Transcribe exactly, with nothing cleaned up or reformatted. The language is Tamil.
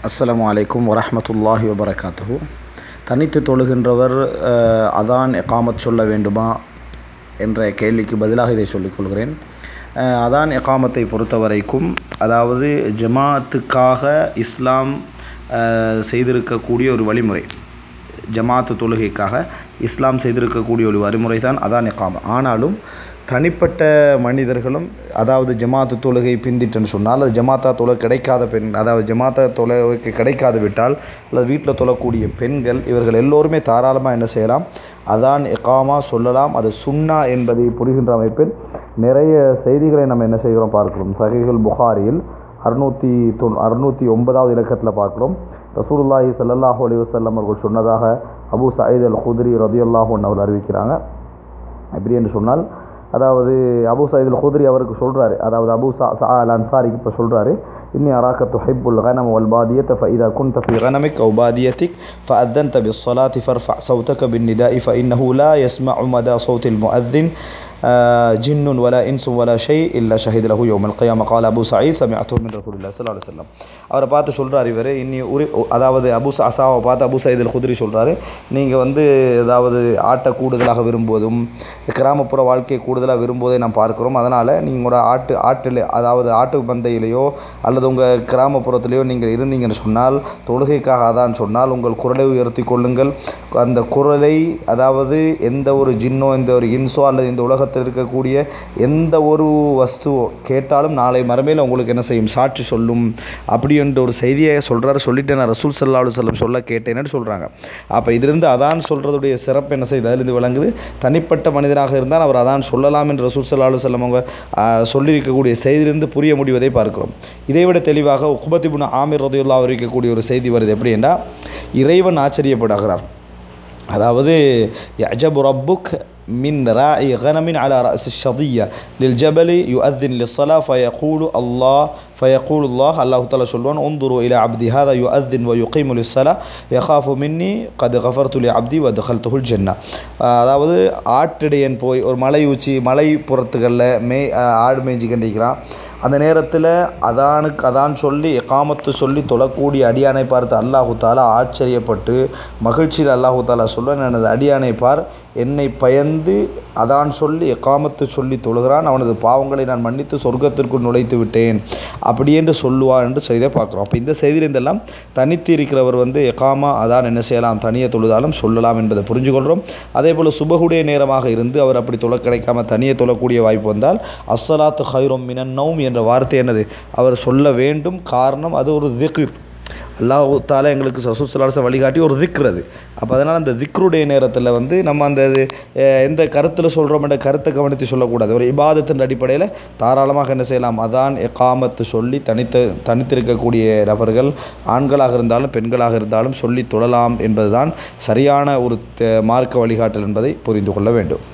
அஸ்ஸலாமு அலைக்கும் வரஹ்மத்துல்லாஹி வபரகாத்துஹு. தனித்து தொழுகின்றவர் அதான் இகாமத் சொல்ல வேண்டுமா என்ற கேள்விக்கு பதிலாக இதை சொல்லிக்கொள்கிறேன். அதான் இகாமத்தை பொறுத்த வரைக்கும், அதாவது ஜமாத்துக்காக இஸ்லாம் செய்திருக்கக்கூடிய ஒரு வழிமுறை, ஜமாத்து தொழுகைக்காக இஸ்லாம் செய்திருக்கக்கூடிய ஒரு வழிமுறை தான் அதான் இகாமத். ஆனாலும் தனிப்பட்ட மனிதர்களும், அதாவது ஜமாத்து தொழுகை பிந்திட்டுன்னு சொன்னால், அது ஜமாத்தா தொலை கிடைக்காத பெண், அதாவது ஜமாத்தா தொலைக்கு கிடைக்காது விட்டால், அல்லது வீட்டில் தொழக்கூடிய பெண்கள், இவர்கள் எல்லோருமே தாராளமாக என்ன செய்யலாம், அதான் இகாமா சொல்லலாம். அது சுன்னா என்பதை புரிகின்ற அமைப்பில் நிறைய செய்திகளை நம்ம என்ன செய்கிறோம் பார்க்கிறோம். சஹீஹுல் புகாரியில் அறுநூற்றி தொ அறுநூற்றி ஒன்பதாவது இலக்கத்தில் பார்க்கிறோம். ரசூலுல்லாஹி ஸல்லல்லாஹு அலைஹி வஸல்லம் அவர்கள் சொன்னதாக அபூ சயீத் அல் குத்ரி ரலியல்லாஹு அன்ஹு அவர்கள் அறிவிக்கிறாங்க. எப்படி என்று சொன்னால், அதாவது அபூ சயீத் அல் குத்ரி அவருக்கு சொல்கிறாரு, அதாவது அபூ சா அல் அன்சாரிக்கு இப்போ சொல்கிறாரு, இன்னி அராக்க துஹிப்புல் கனம் வல் பாதியத ஃபஇதா குன்த ஃபி கனமிக் அவ் பாதியத்திக் ஃபஅத்தன்த பிஸ்ஸலாத்தி ஃபர்ஃப சௌதக பின்னிதாஇ ஃபஇன்னஹு லா யஸ்மஉ மதா சௌத்தில் முஅத்தின் ஜின்னுன் வலா இன்சுன் வலா ஷை இல்லா ஷஹித லஹு யௌமல் கியாம கால அபூ சயீத் சமிஅத்து மின் ரசூலில்லாஹி ஸல்லல்லாஹு அலைஹி வஸல்லம். அவரை பார்த்து சொல்கிறார் இவர், இன்னி உரி அதாவது அபூ அசாவை பார்த்து அபூ சயீத் அல் குத்ரி சொல்கிறாரு, நீங்கள் வந்து அதாவது ஆட்டை கூடுதலாக விரும்புவதும் கிராமப்புற வாழ்க்கையை கூடுதலாக விரும்புவதை நாம் பார்க்கிறோம். அதனால் நீங்கள் ஆட்டு ஆட்டில் அதாவது ஆட்டு பந்தையிலேயோ அல்லது உங்கள் கிராமப்புறத்திலேயோ நீங்கள் இருந்தீங்கன்னு சொன்னால், தொழுகைக்காக அதான் சொன்னால் உங்கள் குரலை உயர்த்தி கொள்ளுங்கள். அந்த குரலை, அதாவது எந்த ஒரு ஜின்னோ எந்த ஒரு இன்சோ அல்லது இந்த உலகத்தில் இருக்கக்கூடிய எந்த ஒரு வஸ்துவோ கேட்டாலும் நாளை மறுமையில் உங்களுக்கு என்ன செய்யும், சாட்சி சொல்லும். அப்படி என்ற ஒரு செய்தியை சொல்கிறாரு. சொல்லிட்டு நான் ரசூல் ஸல்லல்லாஹு அலைஹி வஸல்லம் சொல்ல கேட்டேன்னு சொல்கிறாங்க. அப்போ இதிலிருந்து அதான் சொல்கிறதுடைய சிறப்பு என்ன செய்யுது, அதிலிருந்து விளங்குது. தனிப்பட்ட மனிதராக இருந்தால் அவர் அதான் சொல்லலாம் என்று ரசூல் ஸல்லல்லாஹு அலைஹி வஸல்லம் அவங்க சொல்லியிருக்கக்கூடிய செய்தியிலிருந்து புரிய முடிவதை பார்க்கிறோம். இதை விட தெளிவாக உக்பத் இப்னு ஆமிர் ரலியல்லாஹு அன்ஹு இருக்கக்கூடிய ஒரு செய்தி வருது. எப்படி என்றால், இறைவன் ஆச்சரியப்படுகிறார். அதாவது யஅஜபு ரப்புக் மின் ராஇ கனமின் அலா ரஅஸ் ஷதிய்யா லில் ஜபலி யுஅத்தின் லிஸ்ஸலா ஃபயகூலு அல்லாஹ் ஃபயகூலு அல்லாஹ் அல்லாஹ் தஆலா சொல்வான், உன்துரு இலா அப்தி ஹாதா யுஅத்தின் வ யுகீமு லிஸ்ஸலா யகாஃபு மின்னி கத் கஃபர்து லி அப்தி வ தகல்துல் ஜன்னah. அதாவது ஆட்டிடையன் போய் ஒரு மலை உச்சி மலை புறத்துகளில் மே ஆடு மேய்ஞ்சிக்கின்றிருக்கிறான். அந்த நேரத்தில் அதானுக்கு அதான் சொல்லி இகாமத்து சொல்லி தொழக்கூடிய அடியானை பார்த்து அல்லாஹு தாலா ஆச்சரியப்பட்டு மகிழ்ச்சியில் அல்லாஹு தாலா சொல்வான், எனது அடியானை பார், என்னை பயந்து அதான் சொல்லி இகாமத்து சொல்லி தொழுகிறான், அவனது பாவங்களை நான் மன்னித்து சொர்க்கத்திற்குள் நுழைத்து விட்டேன் அப்படி என்று சொல்லுவான் என்று செய்தியை பார்க்குறோம். அப்போ இந்த செய்தியிலிருந்தெல்லாம் தனித்து இருக்கிறவர் வந்து இகாமா அதான் என்ன செய்யலாம், தனியே தொழுதாலும் சொல்லலாம் என்பதை புரிஞ்சுக்கொள்கிறோம். அதே போல் சுபகுடைய நேரமாக இருந்து அவர் அப்படி தொழ கிடைக்காம தனியே தொழக்கூடிய வாய்ப்பு வந்தால் அஸ்ஸலாத்து ஹைரும் மினன் நௌம் என்ற வார்த்தை என்னது, அவர் சொல்ல வேண்டும். காரணம், அது ஒரு திக்ர். அல்லாஹ் தாலா எங்களுக்கு ரசூல் ஸல்லல்லாஹு அலைஹி வஸல்லம் வழிகாட்டி ஒரு திக்ர் அது. அப்போ அதனால் அந்த திக்ருடைய நேரத்தில் வந்து நம்ம அந்த எந்த கருத்தில் சொல்கிறோம் என்ற கருத்தை கவனித்து சொல்லக்கூடாது. ஒரு இபாதத்தின் அடிப்படையில் தாராளமாக என்ன செய்யலாம், அதான் இகாமத்து சொல்லி தனித்து தனித்திருக்கக்கூடிய நபர்கள் ஆண்களாக இருந்தாலும் பெண்களாக இருந்தாலும் சொல்லி தொழலாம் என்பதுதான் சரியான ஒரு மார்க்க வழிகாட்டல் என்பதை புரிந்து கொள்ள வேண்டும்.